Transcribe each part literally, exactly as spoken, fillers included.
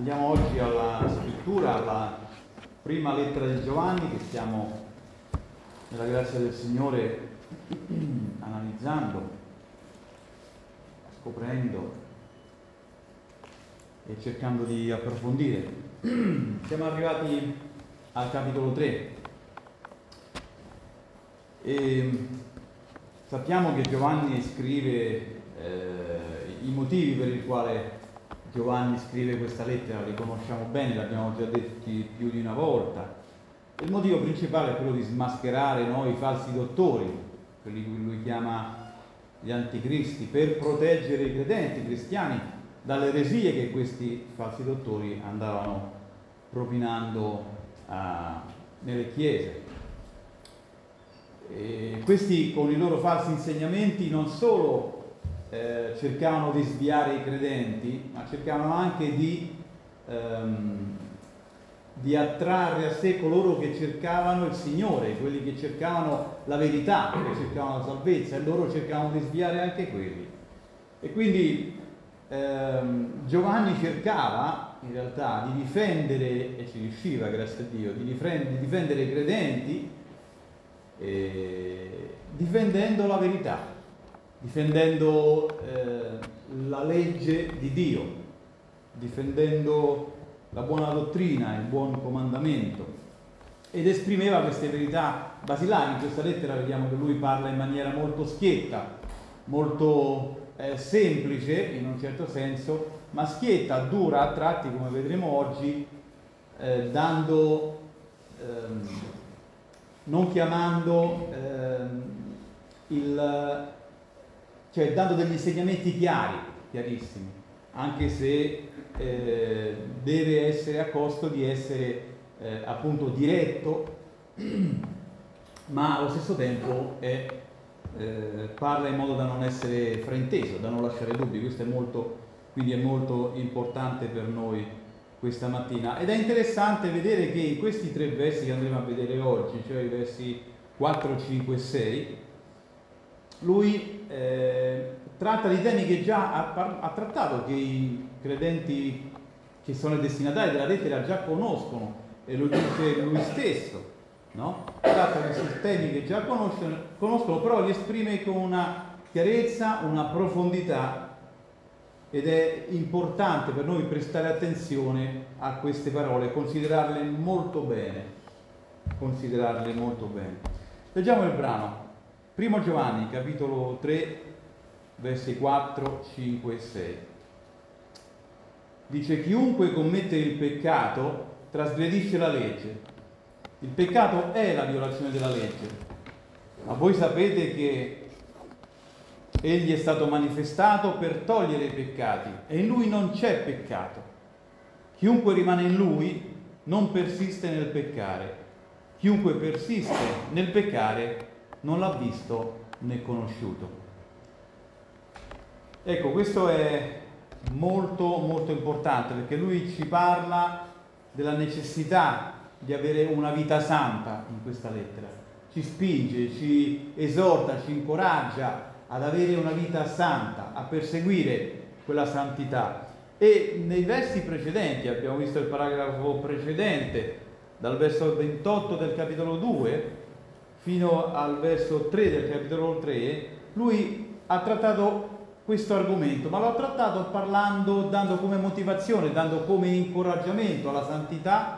Andiamo oggi alla scrittura, alla prima lettera di Giovanni che stiamo, nella grazia del Signore, analizzando, scoprendo e cercando di approfondire. Siamo arrivati al capitolo tre e sappiamo che Giovanni scrive eh, i motivi per il quale Giovanni scrive questa lettera, li conosciamo bene, l'abbiamo già detti più di una volta. Il motivo principale è quello di smascherare no, i falsi dottori, quelli che lui chiama gli anticristi, per proteggere i credenti, i cristiani, dalle eresie che questi falsi dottori andavano propinando uh, nelle chiese. E questi con i loro falsi insegnamenti non solo eh, cercavano di sviare i credenti, ma cercavano anche di, ehm, di attrarre a sé coloro che cercavano il Signore, quelli che cercavano la verità, che cercavano la salvezza, e loro cercavano di sviare anche quelli. E quindi ehm, Giovanni cercava in realtà di difendere, e ci riusciva grazie a Dio, di difendere, di difendere i credenti eh, difendendo la verità, difendendo eh, la legge di Dio, difendendo la buona dottrina, il buon comandamento, ed esprimeva queste verità basilari. In questa lettera vediamo che lui parla in maniera molto schietta, molto eh, semplice in un certo senso, ma schietta, dura a tratti, come vedremo oggi, eh, dando, ehm, non chiamando ehm, il, cioè dando degli insegnamenti chiari, chiarissimi, anche se eh, deve essere a costo di essere eh, appunto diretto, ma allo stesso tempo è, eh, parla in modo da non essere frainteso, da non lasciare dubbi. Questo è molto, quindi è molto importante per noi questa mattina. Ed è interessante vedere che in questi tre versi che andremo a vedere oggi, cioè i versi quattro, cinque e sei, lui eh, tratta di temi che già ha, ha trattato, che i credenti che sono destinatari della lettera già conoscono, e lo dice lui stesso, no? Tratta di questi temi che già conoscono, conoscono, però li esprime con una chiarezza, una profondità, ed è importante per noi prestare attenzione a queste parole, considerarle molto bene, considerarle molto bene. Leggiamo il brano. Primo Giovanni, capitolo tre, versi quattro, cinque e sei. Dice: chiunque commette il peccato trasgredisce la legge. Il peccato è la violazione della legge. Ma voi sapete che Egli è stato manifestato per togliere i peccati, e in Lui non c'è peccato. Chiunque rimane in Lui non persiste nel peccare. Chiunque persiste nel peccare non l'ha visto né conosciuto. Ecco, questo è molto molto importante, perché lui ci parla della necessità di avere una vita santa in questa lettera. Ci spinge, ci esorta, ci incoraggia ad avere una vita santa, a perseguire quella santità. E nei versi precedenti, abbiamo visto il paragrafo precedente, dal verso ventotto del capitolo due fino al verso tre del capitolo tre, lui ha trattato questo argomento, ma l'ha trattato parlando, dando come motivazione, dando come incoraggiamento alla santità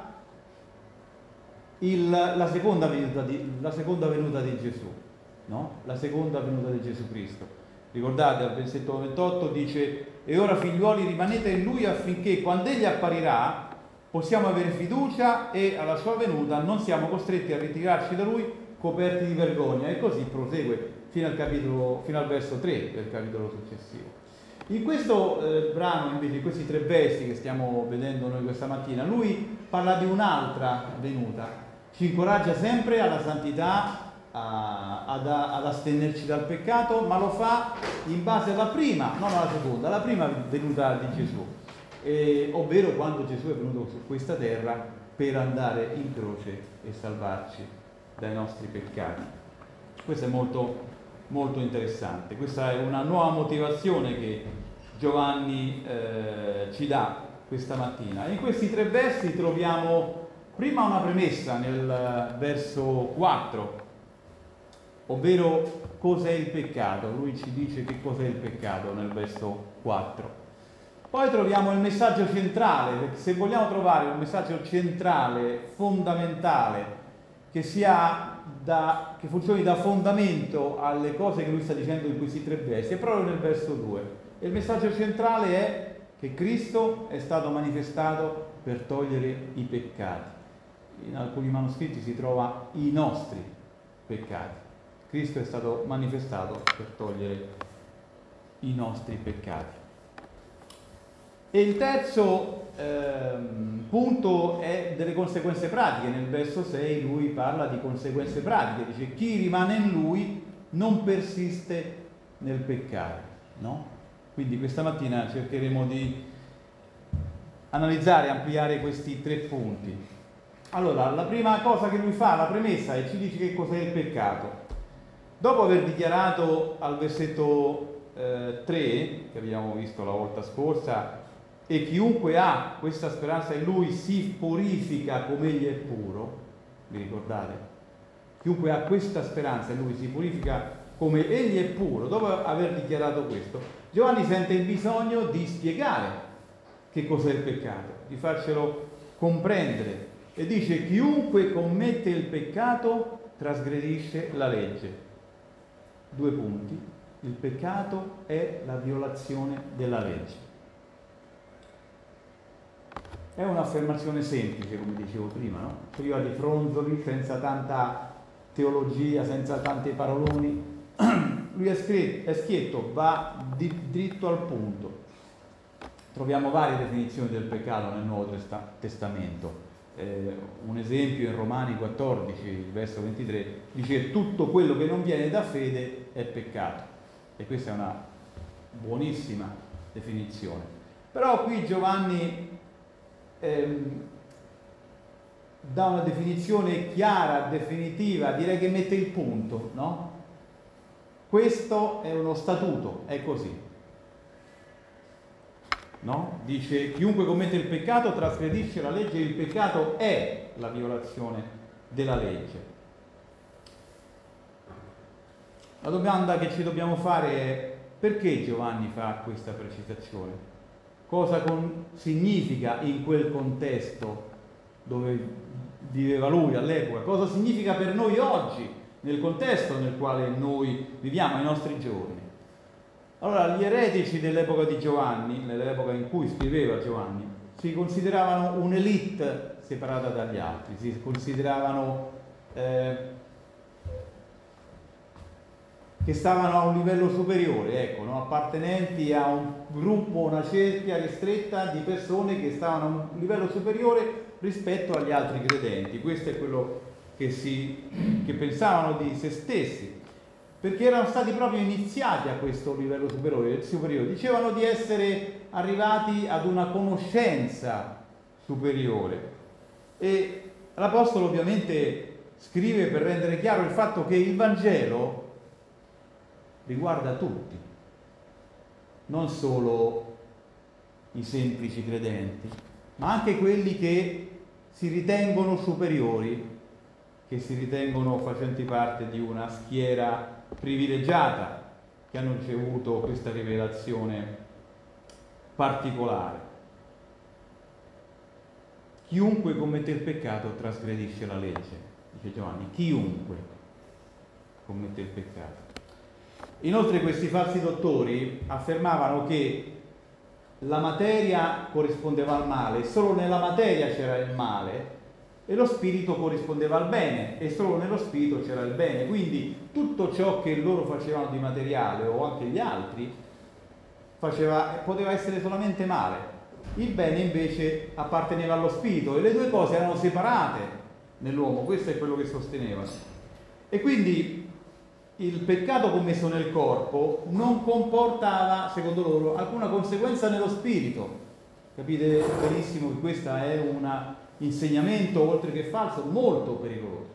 il, la, seconda venuta di, la seconda venuta di Gesù, no? La seconda venuta di Gesù Cristo. Ricordate, al versetto ventotto dice: e ora figliuoli rimanete in Lui affinché quando Egli apparirà possiamo avere fiducia e alla sua venuta non siamo costretti a ritirarci da Lui coperti di vergogna. E così prosegue fino al capitolo, fino al verso tre del capitolo successivo. In questo eh, brano, invece, in questi tre versi che stiamo vedendo noi questa mattina, lui parla di un'altra venuta, ci incoraggia sempre alla santità, a, ad, ad astenerci dal peccato, ma lo fa in base alla prima, non alla seconda, alla prima venuta di Gesù, eh, ovvero quando Gesù è venuto su questa terra per andare in croce e salvarci dai nostri peccati. Questo è molto molto interessante. Questa è una nuova motivazione che Giovanni eh, ci dà questa mattina. In questi tre versi troviamo prima una premessa nel verso quattro, ovvero cos'è il peccato. Lui ci dice che cos'è il peccato nel verso quattro. Poi troviamo il messaggio centrale, perché se vogliamo trovare un messaggio centrale, fondamentale, che sia da, che funzioni da fondamento alle cose che lui sta dicendo in questi tre versi, è proprio nel verso due. E il messaggio centrale è che Cristo è stato manifestato per togliere i peccati. In alcuni manoscritti si trova i nostri peccati. Cristo è stato manifestato per togliere i nostri peccati. E il terzo ehm, punto è delle conseguenze pratiche. Nel verso sei lui parla di conseguenze pratiche, dice chi rimane in lui non persiste nel peccare, no? Quindi questa mattina cercheremo di analizzare e ampliare questi tre punti. Allora, la prima cosa che lui fa, la premessa, è ci dice che cos'è il peccato. Dopo aver dichiarato al versetto eh, tre, che abbiamo visto la volta scorsa, e chiunque ha questa speranza in lui si purifica come egli è puro, vi ricordate? Chiunque ha questa speranza in lui si purifica come egli è puro. Dopo aver dichiarato questo, Giovanni sente il bisogno di spiegare che cos'è il peccato, di farcelo comprendere, e dice chiunque commette il peccato trasgredisce la legge. Due punti: il peccato è la violazione della legge. È un'affermazione semplice, come dicevo prima, no? Priva di fronzoli, senza tanta teologia, senza tanti paroloni. Lui è, scritto, è schietto, va di, dritto al punto. Troviamo varie definizioni del peccato nel Nuovo Testa- Testamento. Eh, un esempio in Romani quattordici, il verso ventitré, dice tutto quello che non viene da fede è peccato. E questa è una buonissima definizione. Però qui Giovanni Ehm, dà una definizione chiara, definitiva, direi che mette il punto, no? Questo è uno statuto, è così, no? Dice chiunque commette il peccato trasgredisce la legge, il peccato è la violazione della legge. La domanda che ci dobbiamo fare è: perché Giovanni fa questa precisazione? Cosa con, significa in quel contesto dove viveva lui all'epoca? Cosa significa per noi oggi, nel contesto nel quale noi viviamo, ai nostri giorni? Allora, gli eretici dell'epoca di Giovanni, nell'epoca in cui scriveva Giovanni, si consideravano un'elite separata dagli altri, si consideravano eh, che stavano a un livello superiore, ecco, no? Appartenenti a un gruppo, una cerchia ristretta di persone che stavano a un livello superiore rispetto agli altri credenti. Questo è quello che, si, che pensavano di se stessi, perché erano stati proprio iniziati a questo livello superiore, superiore. Dicevano di essere arrivati ad una conoscenza superiore. E l'Apostolo ovviamente scrive per rendere chiaro il fatto che il Vangelo riguarda tutti, non solo i semplici credenti, ma anche quelli che si ritengono superiori, che si ritengono facenti parte di una schiera privilegiata, che hanno ricevuto questa rivelazione particolare. Chiunque commette il peccato trasgredisce la legge, dice Giovanni, chiunque commette il peccato. Inoltre questi falsi dottori affermavano che la materia corrispondeva al male, solo nella materia c'era il male, e lo spirito corrispondeva al bene, e solo nello spirito c'era il bene. Quindi tutto ciò che loro facevano di materiale, o anche gli altri, faceva, poteva essere solamente male. Il bene invece apparteneva allo spirito, e le due cose erano separate nell'uomo. Questo è quello che sostenevano. E quindi il peccato commesso nel corpo non comportava, secondo loro, alcuna conseguenza nello spirito. Capite benissimo che questo è un insegnamento, oltre che falso, molto pericoloso,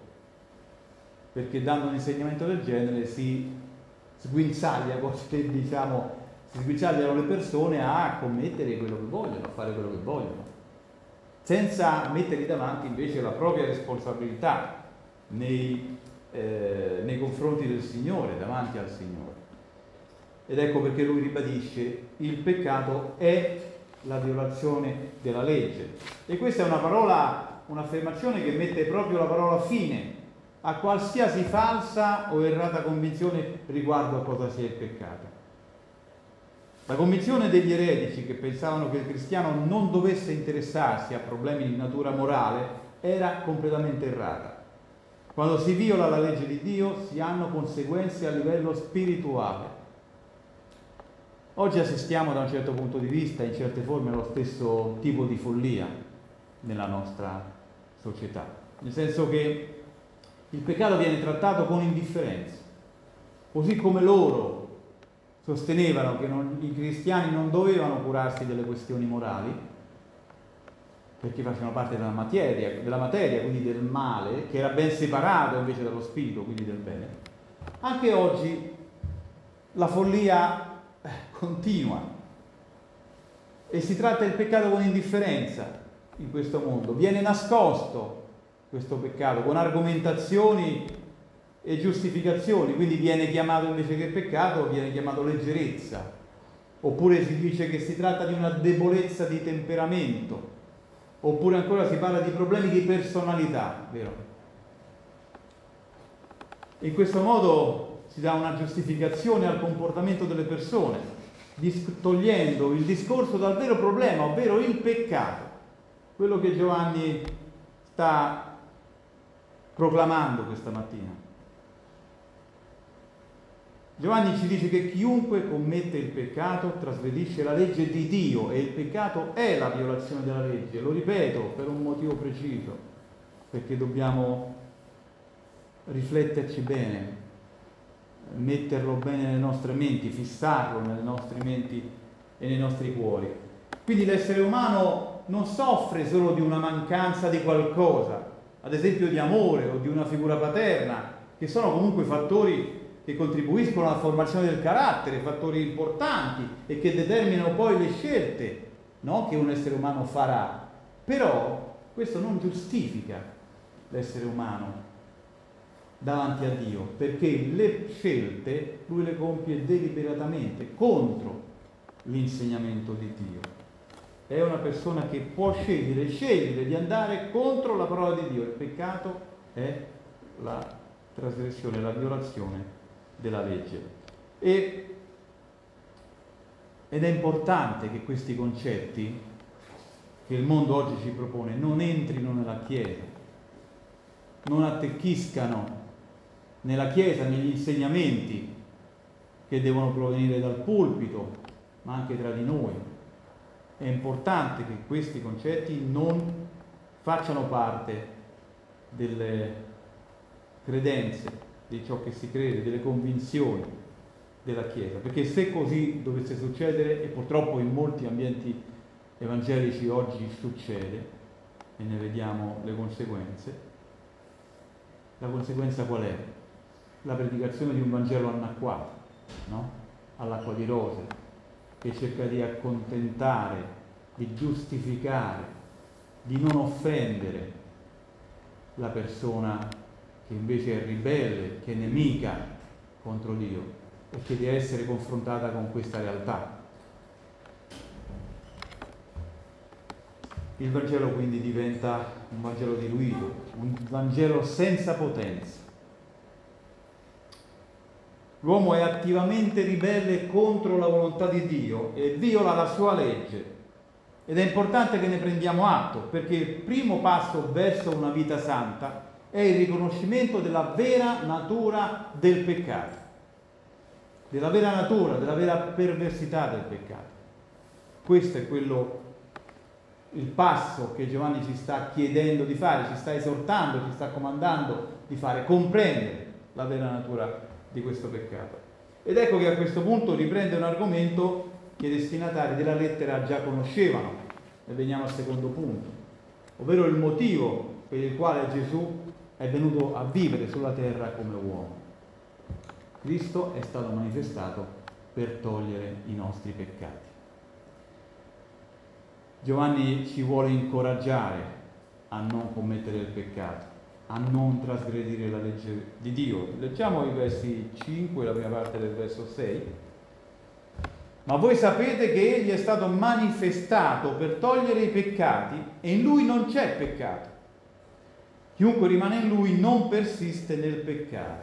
perché dando un insegnamento del genere si sguinzaglia, diciamo, si sguicciagliano le persone a commettere quello che vogliono, a fare quello che vogliono, senza mettergli davanti invece la propria responsabilità nei, eh, nei confronti del Signore, davanti al Signore. Ed ecco perché lui ribadisce: il peccato è la violazione della legge. E questa è una parola, un'affermazione che mette proprio la parola fine a qualsiasi falsa o errata convinzione riguardo a cosa sia il peccato. La convinzione degli eretici, che pensavano che il cristiano non dovesse interessarsi a problemi di natura morale, era completamente errata. Quando si viola la legge di Dio si hanno conseguenze a livello spirituale. Oggi assistiamo da un certo punto di vista, in certe forme, allo stesso tipo di follia nella nostra società, nel senso che il peccato viene trattato con indifferenza, così come loro sostenevano che non, i cristiani non dovevano curarsi delle questioni morali, perché facevano parte della materia, della materia, quindi del male, che era ben separato invece dallo spirito, quindi del bene. Anche oggi la follia continua e si tratta il peccato con indifferenza in questo mondo. Viene nascosto questo peccato con argomentazioni e giustificazioni, quindi viene chiamato, invece che peccato, viene chiamato leggerezza, oppure si dice che si tratta di una debolezza di temperamento, oppure ancora si parla di problemi di personalità, vero? In questo modo si dà una giustificazione al comportamento delle persone, togliendo il discorso dal vero problema, ovvero il peccato, quello che Giovanni sta proclamando questa mattina. Giovanni ci dice che chiunque commette il peccato trasgredisce la legge di Dio, e il peccato è la violazione della legge. Lo ripeto per un motivo preciso, perché dobbiamo rifletterci bene, metterlo bene nelle nostre menti, fissarlo nelle nostre menti e nei nostri cuori. Quindi l'essere umano non soffre solo di una mancanza di qualcosa, ad esempio di amore o di una figura paterna, che sono comunque fattori che contribuiscono alla formazione del carattere, fattori importanti e che determinano poi le scelte, no? che un essere umano farà. Però questo non giustifica l'essere umano davanti a Dio, perché le scelte lui le compie deliberatamente contro l'insegnamento di Dio. È una persona che può scegliere, scegliere di andare contro la parola di Dio. Il peccato è la trasgressione, la violazione della legge. E, ed è importante che questi concetti che il mondo oggi ci propone non entrino nella Chiesa, non attecchiscano nella Chiesa, negli insegnamenti che devono provenire dal pulpito, ma anche tra di noi. È importante che questi concetti non facciano parte delle credenze, di ciò che si crede, delle convinzioni della Chiesa, perché se così dovesse succedere, e purtroppo in molti ambienti evangelici oggi succede, e ne vediamo le conseguenze, la conseguenza qual è? La predicazione di un Vangelo annacquato, no? All'acqua di rose, che cerca di accontentare, di giustificare, di non offendere la persona che invece è ribelle, che è nemica contro Dio e che deve essere confrontata con questa realtà. Il Vangelo quindi diventa un Vangelo diluito, un Vangelo senza potenza. L'uomo è attivamente ribelle contro la volontà di Dio e viola la sua legge. Ed è importante che ne prendiamo atto, perché il primo passo verso una vita santa è il riconoscimento della vera natura del peccato, della vera natura, della vera perversità del peccato. Questo è quello, il passo che Giovanni ci sta chiedendo di fare, ci sta esortando, ci sta comandando di fare, comprendere la vera natura di questo peccato. Ed ecco che a questo punto riprende un argomento che i destinatari della lettera già conoscevano, e veniamo al secondo punto, ovvero il motivo per il quale Gesù è venuto a vivere sulla terra come uomo. Cristo è stato manifestato per per togliere i nostri peccati. Giovanni ci vuole incoraggiare a non commettere il peccato, a non trasgredire la legge di Dio. Leggiamo i versi cinque, la prima parte del verso sei. Ma voi sapete che Egli è stato manifestato per togliere i peccati e in Lui non c'è peccato. Chiunque rimane in Lui non persiste nel peccare.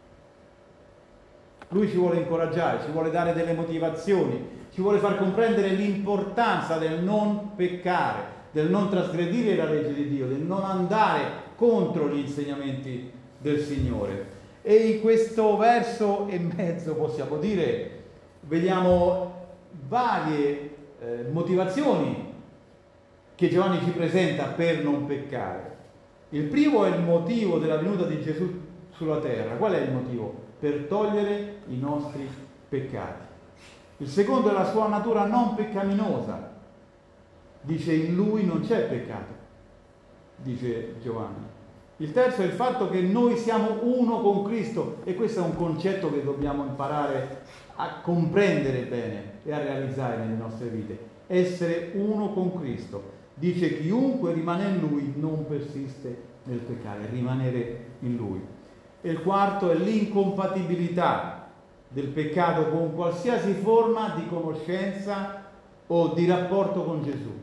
Lui ci vuole incoraggiare, ci vuole dare delle motivazioni, ci vuole far comprendere l'importanza del non peccare, del non trasgredire la legge di Dio, del non andare contro gli insegnamenti del Signore. E in questo verso e mezzo, possiamo dire, vediamo varie eh, motivazioni che Giovanni ci presenta per non peccare. Il primo è il motivo della venuta di Gesù sulla terra. Qual è il motivo? Per togliere i nostri peccati. Il secondo è la sua natura non peccaminosa. Dice in lui non c'è peccato, dice Giovanni. Il terzo è il fatto che noi siamo uno con Cristo, e questo è un concetto che dobbiamo imparare a comprendere bene e a realizzare nelle nostre vite. Essere uno con Cristo. Dice chiunque rimane in Lui non persiste nel peccare, rimanere in Lui. E il quarto è l'incompatibilità del peccato con qualsiasi forma di conoscenza o di rapporto con Gesù.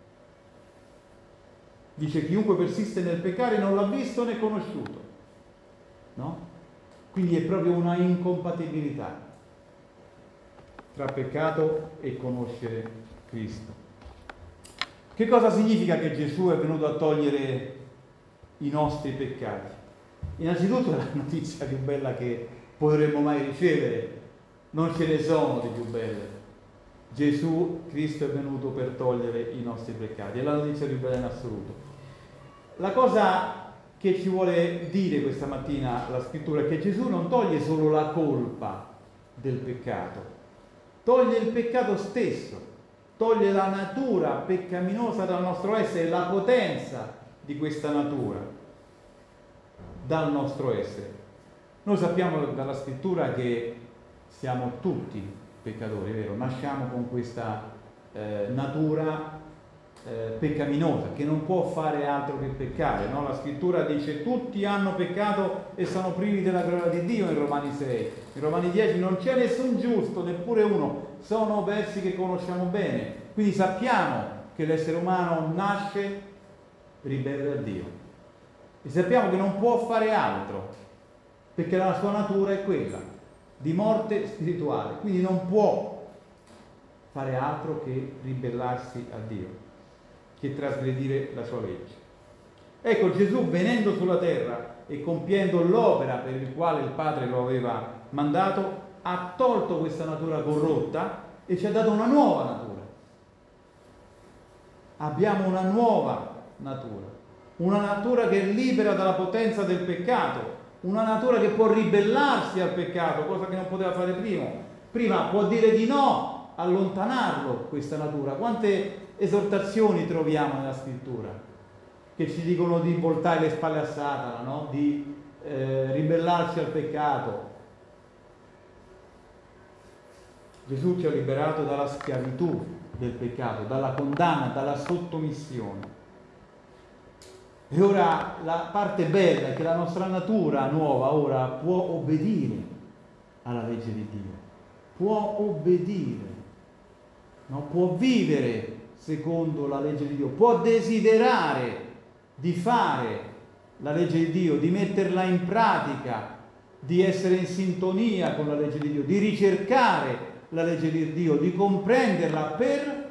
Dice chiunque persiste nel peccare non l'ha visto né conosciuto, no? Quindi è proprio una incompatibilità tra peccato e conoscere Cristo. Che cosa significa che Gesù è venuto a togliere i nostri peccati? Innanzitutto è la notizia più bella che potremmo mai ricevere, non ce ne sono di più belle. Gesù Cristo è venuto per togliere i nostri peccati, è la notizia più bella in assoluto. La cosa che ci vuole dire questa mattina la Scrittura è che Gesù non toglie solo la colpa del peccato, toglie il peccato stesso, toglie la natura peccaminosa dal nostro essere, la potenza di questa natura dal nostro essere. Noi sappiamo dalla Scrittura che siamo tutti peccatori, vero? Nasciamo con questa eh, natura eh, peccaminosa che non può fare altro che peccare, no? La Scrittura dice tutti hanno peccato e sono privi della gloria di Dio in Romani sei. In Romani dieci non c'è nessun giusto, neppure uno. Sono versi che conosciamo bene. Quindi sappiamo che l'essere umano nasce ribelle a Dio e sappiamo che non può fare altro perché la sua natura è quella di morte spirituale, quindi non può fare altro che ribellarsi a Dio, che trasgredire la sua legge. Ecco, Gesù venendo sulla terra e compiendo l'opera per il quale il Padre lo aveva mandato, ha tolto questa natura corrotta e ci ha dato una nuova natura. Abbiamo una nuova natura, una natura che è libera dalla potenza del peccato, una natura che può ribellarsi al peccato, cosa che non poteva fare prima. Prima può dire di no, allontanarlo questa natura. Quante esortazioni troviamo nella Scrittura che ci dicono di voltare le spalle a Satana, no? Di eh, ribellarci al peccato. Gesù ci ha liberato dalla schiavitù del peccato, dalla condanna, dalla sottomissione. E ora la parte bella è che la nostra natura nuova ora può obbedire alla legge di Dio, può obbedire, no? Può vivere secondo la legge di Dio, può desiderare di fare la legge di Dio, di metterla in pratica, di essere in sintonia con la legge di Dio, di ricercare la legge di Dio, di comprenderla per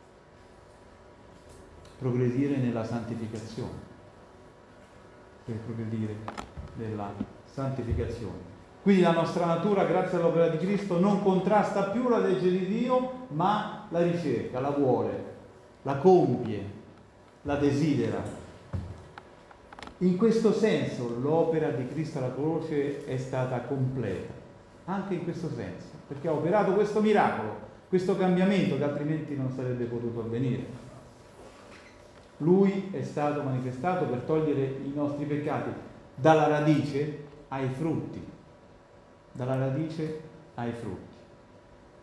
progredire nella santificazione. Per progredire nella santificazione. Quindi la nostra natura, grazie all'opera di Cristo, non contrasta più la legge di Dio, ma la ricerca, la vuole, la compie, la desidera. In questo senso l'opera di Cristo alla croce è stata completa, anche in questo senso, perché ha operato questo miracolo, questo cambiamento che altrimenti non sarebbe potuto avvenire. Lui è stato manifestato per togliere i nostri peccati dalla radice ai frutti, dalla radice ai frutti.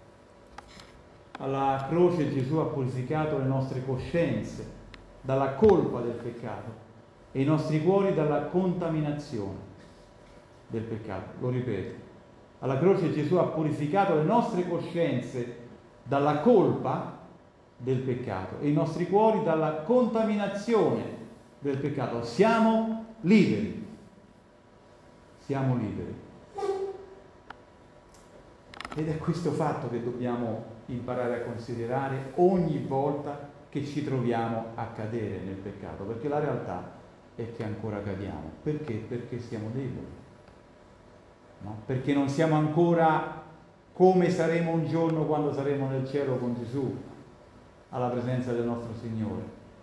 alla croce Gesù ha purificato le nostre coscienze dalla colpa del peccato e i nostri cuori dalla contaminazione del peccato. Lo ripeto, alla croce Gesù ha purificato le nostre coscienze dalla colpa del peccato e i nostri cuori dalla contaminazione del peccato. Siamo liberi. Siamo liberi. Ed è questo fatto che dobbiamo imparare a considerare ogni volta che ci troviamo a cadere nel peccato, perché la realtà è che ancora cadiamo. Perché? Perché siamo deboli, no? Perché non siamo ancora come saremo un giorno quando saremo nel cielo con Gesù, alla presenza del nostro Signore.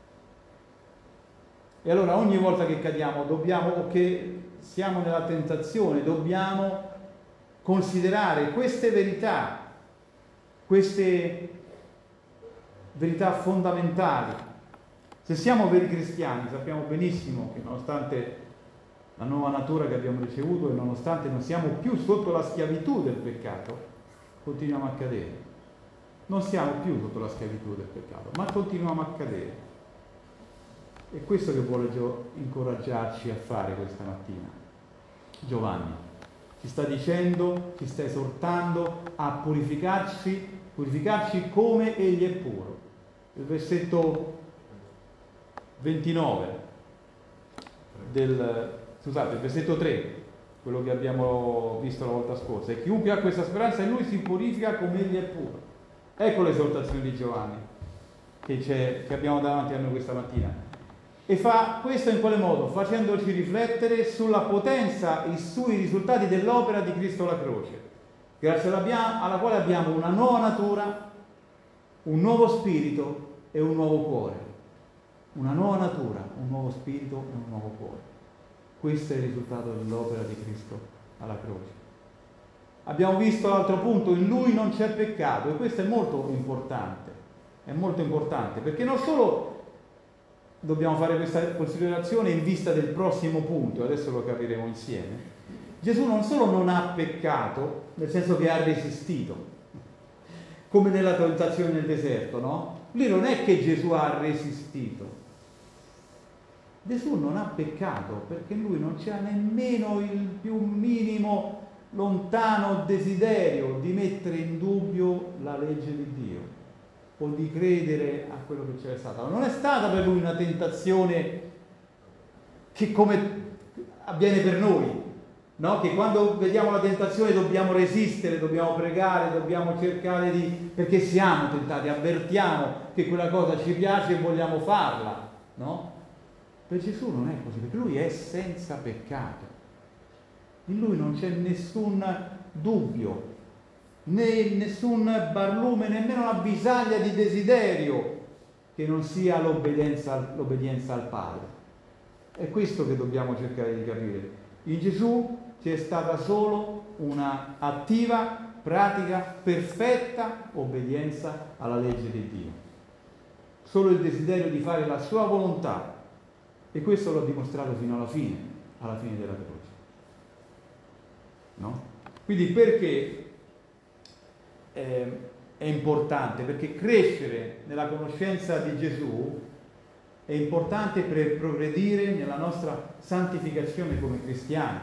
E allora ogni volta che cadiamo, dobbiamo, o che siamo nella tentazione, dobbiamo considerare queste verità, queste verità fondamentali. Se siamo veri cristiani, sappiamo benissimo che nonostante la nuova natura che abbiamo ricevuto e nonostante non siamo più sotto la schiavitù del peccato, continuiamo a cadere. Non siamo più sotto la schiavitù del peccato, ma continuiamo a cadere. È questo che vuole incoraggiarci a fare questa mattina. Giovanni ci sta dicendo, ci sta esortando a purificarci, purificarci come Egli è puro. Il versetto ventinove del, scusate, il versetto tre, quello che abbiamo visto la volta scorsa. E chiunque ha questa speranza in Lui si purifica come Egli è puro. Ecco l'esortazione di Giovanni che, c'è, che abbiamo davanti a noi questa mattina. E fa questo in quale modo? Facendoci riflettere sulla potenza e sui risultati dell'opera di Cristo alla croce, grazie alla quale abbiamo una nuova natura, un nuovo spirito e un nuovo cuore. Una nuova natura, un nuovo spirito e un nuovo cuore. Questo è il risultato dell'opera di Cristo alla croce. Abbiamo visto l'altro punto, in Lui non c'è peccato, e questo è molto importante, è molto importante, perché non solo dobbiamo fare questa considerazione in vista del prossimo punto, adesso lo capiremo insieme. Gesù non solo non ha peccato, nel senso che ha resistito, come nella tentazione nel deserto, no? Lì non è che Gesù ha resistito. Gesù non ha peccato perché lui non c'era nemmeno il più minimo lontano desiderio di mettere in dubbio la legge di Dio o di credere a quello che c'era stato. Non è stata per lui una tentazione che come avviene per noi, no? Che quando vediamo la tentazione dobbiamo resistere, dobbiamo pregare, dobbiamo cercare di... perché siamo tentati, avvertiamo che quella cosa ci piace e vogliamo farla, no? Per Gesù non è così, perché lui è senza peccato. In lui non c'è nessun dubbio, né nessun barlume, nemmeno una bisaglia di desiderio che non sia l'obbedienza, l'obbedienza al Padre. È questo che dobbiamo cercare di capire. In Gesù c'è stata solo una attiva, pratica, perfetta obbedienza alla legge di Dio. Solo il desiderio di fare la sua volontà, e questo l'ho dimostrato fino alla fine, alla fine della croce. No? Quindi perché eh, è importante? Perché crescere nella conoscenza di Gesù è importante per progredire nella nostra santificazione come cristiani.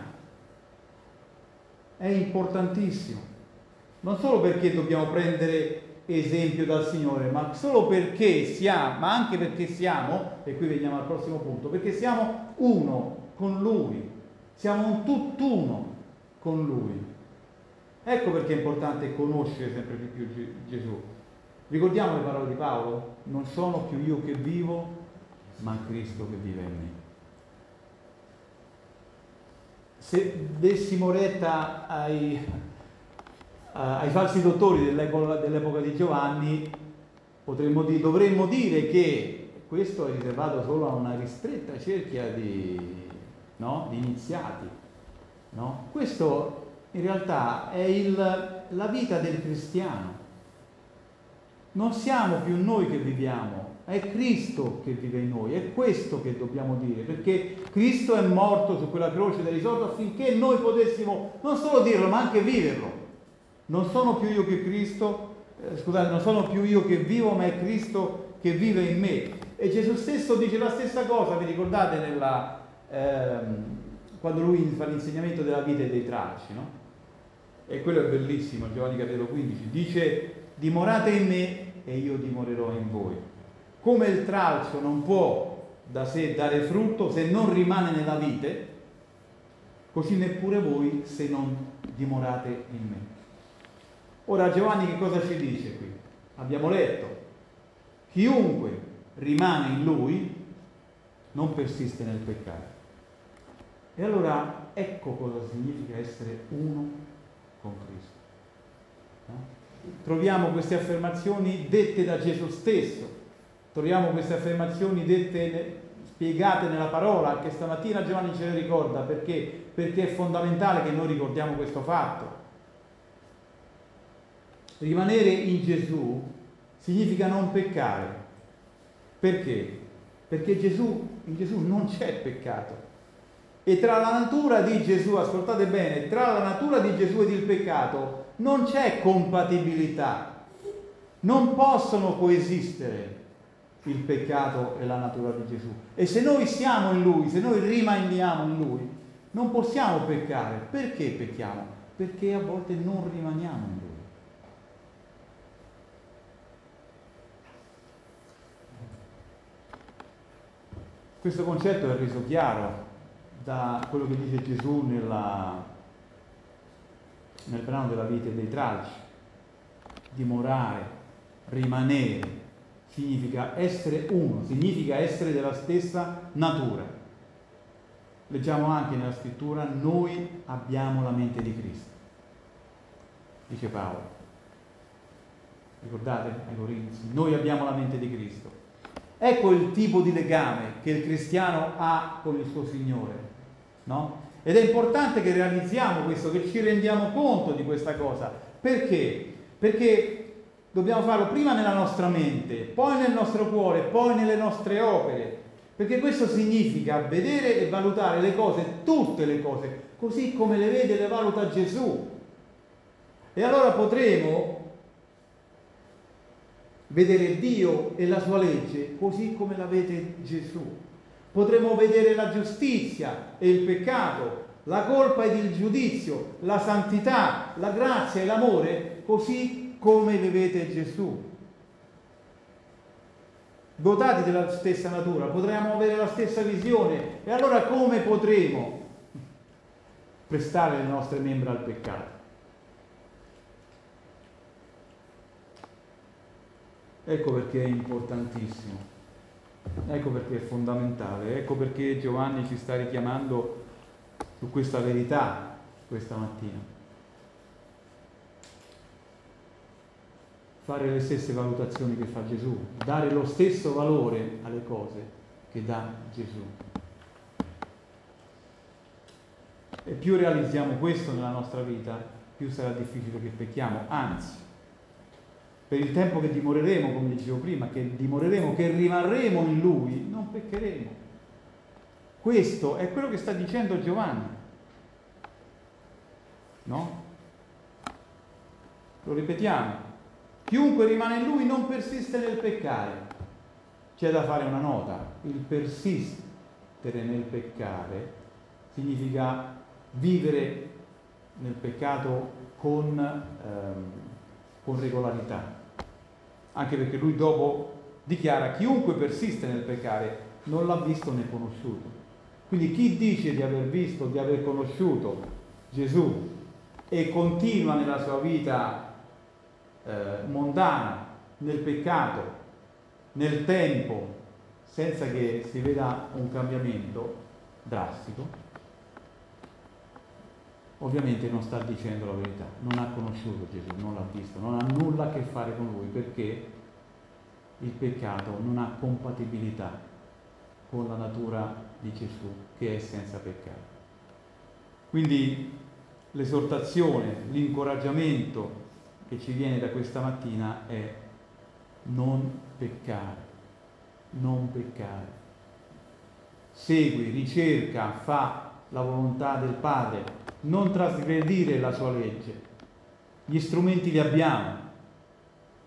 È importantissimo. Non solo perché dobbiamo prendere esempio dal Signore, ma solo perché siamo, ma anche perché siamo, e qui veniamo al prossimo punto, perché siamo uno con Lui, siamo un tutt'uno con Lui. Ecco perché è importante conoscere sempre di più Gesù. Ricordiamo le parole di Paolo: non sono più io che vivo, ma Cristo che vive in me. Se dessimo retta ai ai falsi dottori dell'epoca, dell'epoca di Giovanni, potremmo dire, dovremmo dire che questo è riservato solo a una ristretta cerchia di, no? di iniziati. No? Questo in realtà è il, la vita del cristiano. Non siamo più noi che viviamo, è Cristo che vive in noi, è questo che dobbiamo dire, perché Cristo è morto su quella croce del risorto affinché noi potessimo non solo dirlo ma anche viverlo. Non sono più io che Cristo, eh, scusate, non sono più io che vivo, ma è Cristo che vive in me. E Gesù stesso dice la stessa cosa, vi ricordate nella, ehm, quando lui fa l'insegnamento della vita e dei tralci, no? E quello è bellissimo, Giovanni capitolo quindici, dice: dimorate in me e io dimorerò in voi. Come il tralcio non può da sé dare frutto se non rimane nella vite, così neppure voi se non dimorate in me. Ora Giovanni che cosa ci dice qui? Abbiamo letto: chiunque rimane in lui non persiste nel peccato. E allora ecco cosa significa essere uno con Cristo. No? Troviamo queste affermazioni dette da Gesù stesso, troviamo queste affermazioni dette, spiegate nella parola. Anche stamattina Giovanni ce le ricorda, perché? Perché è fondamentale che noi ricordiamo questo fatto. Rimanere in Gesù significa non peccare. Perché? Perché Gesù, in Gesù non c'è peccato. E tra la natura di Gesù, ascoltate bene, tra la natura di Gesù ed il peccato non c'è compatibilità. Non possono coesistere il peccato e la natura di Gesù. E se noi siamo in Lui, se noi rimaniamo in Lui, non possiamo peccare. Perché pecchiamo? Perché a volte non rimaniamo in Lui. Questo concetto è reso chiaro da quello che dice Gesù nella, nel brano della vita e dei tralci. Dimorare, rimanere, significa essere uno, significa essere della stessa natura. Leggiamo anche nella scrittura: noi abbiamo la mente di Cristo, dice Paolo. Ricordate ai Corinzi? Noi abbiamo la mente di Cristo. Ecco il tipo di legame che il cristiano ha con il suo Signore, no? Ed è importante che realizziamo questo, che ci rendiamo conto di questa cosa. Perché? Perché dobbiamo farlo prima nella nostra mente, poi nel nostro cuore, poi nelle nostre opere. Perché questo significa vedere e valutare le cose, tutte le cose, così come le vede e le valuta Gesù. E allora potremo vedere Dio e la sua legge così come la vede Gesù. Potremo vedere la giustizia e il peccato, la colpa ed il giudizio, la santità, la grazia e l'amore così come le vede Gesù. Dotati della stessa natura, potremo avere la stessa visione. E allora come potremo prestare le nostre membra al peccato? Ecco perché è importantissimo, ecco perché è fondamentale, ecco perché Giovanni ci sta richiamando su questa verità questa mattina. Fare le stesse valutazioni che fa Gesù, dare lo stesso valore alle cose che dà Gesù. E più realizziamo questo nella nostra vita, più sarà difficile che pecchiamo, anzi, per il tempo che dimoreremo, come dicevo prima, che dimoreremo, che rimarremo in Lui, non peccheremo. Questo è quello che sta dicendo Giovanni. No? Lo ripetiamo. Chiunque rimane in Lui non persiste nel peccare. C'è da fare una nota. Il persistere nel peccare significa vivere nel peccato con, ehm, con regolarità. Anche perché lui dopo dichiara: chiunque persiste nel peccare non l'ha visto né conosciuto. Quindi chi dice di aver visto, di aver conosciuto Gesù e continua nella sua vita eh, mondana, nel peccato, nel tempo, senza che si veda un cambiamento drastico, ovviamente non sta dicendo la verità, non ha conosciuto Gesù, non l'ha visto, non ha nulla a che fare con Lui, perché il peccato non ha compatibilità con la natura di Gesù, che è senza peccato. Quindi l'esortazione, l'incoraggiamento che ci viene da questa mattina è: non peccare, non peccare. Segui, ricerca, fa la volontà del Padre, non trasgredire la sua legge. Gli strumenti li abbiamo,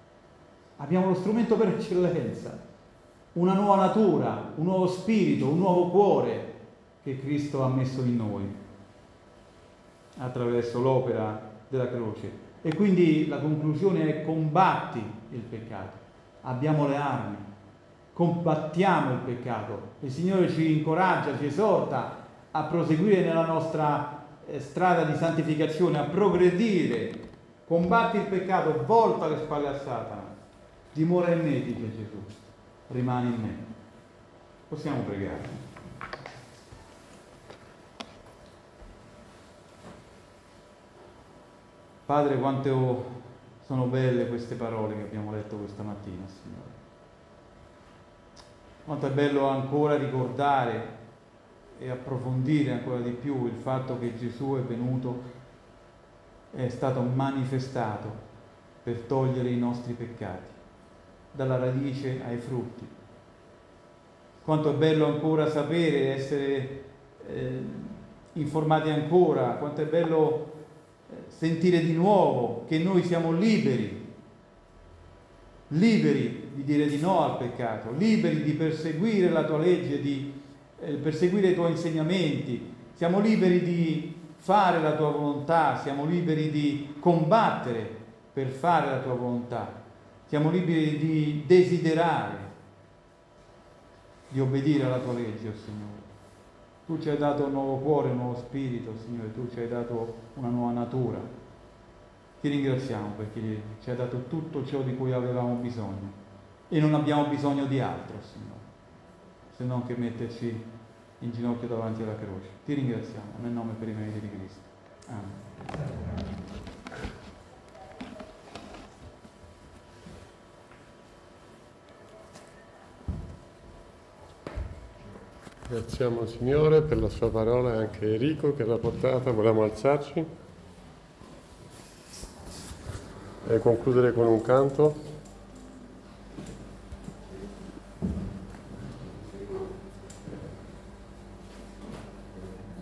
Abbiamo lo strumento per eccellenza, una nuova natura, un nuovo spirito, un nuovo cuore che Cristo ha messo in noi attraverso l'opera della croce. E quindi la conclusione è: combatti il peccato. Abbiamo le armi, combattiamo il peccato. Il Signore ci incoraggia, ci esorta a proseguire nella nostra eh, strada di santificazione, a progredire. Combatti il peccato, volta le spalle a Satana, dimora in me, dice Gesù, rimani in me. Possiamo pregare. Padre, quanto sono belle queste parole che abbiamo letto questa mattina, Signore. Quanto è bello ancora ricordare e approfondire ancora di più il fatto che Gesù è venuto, è stato manifestato per togliere i nostri peccati, dalla radice ai frutti. Quanto è bello ancora sapere, essere eh, informati ancora, quanto è bello sentire di nuovo che noi siamo liberi, liberi di dire di no al peccato, liberi di perseguire la tua legge, di eh, perseguire i tuoi insegnamenti, siamo liberi di fare la tua volontà, siamo liberi di combattere per fare la tua volontà, siamo liberi di desiderare, di obbedire alla tua legge, oh Signore. Tu ci hai dato un nuovo cuore, un nuovo spirito, Signore, tu ci hai dato una nuova natura. Ti ringraziamo perché ci hai dato tutto ciò di cui avevamo bisogno e non abbiamo bisogno di altro, Signore, se non che metterci in ginocchio davanti alla croce. Ti ringraziamo nel nome per i meriti di Cristo. Amen. Ringraziamo il Signore per la sua parola e anche Enrico che l'ha portata. Vogliamo alzarci e concludere con un canto.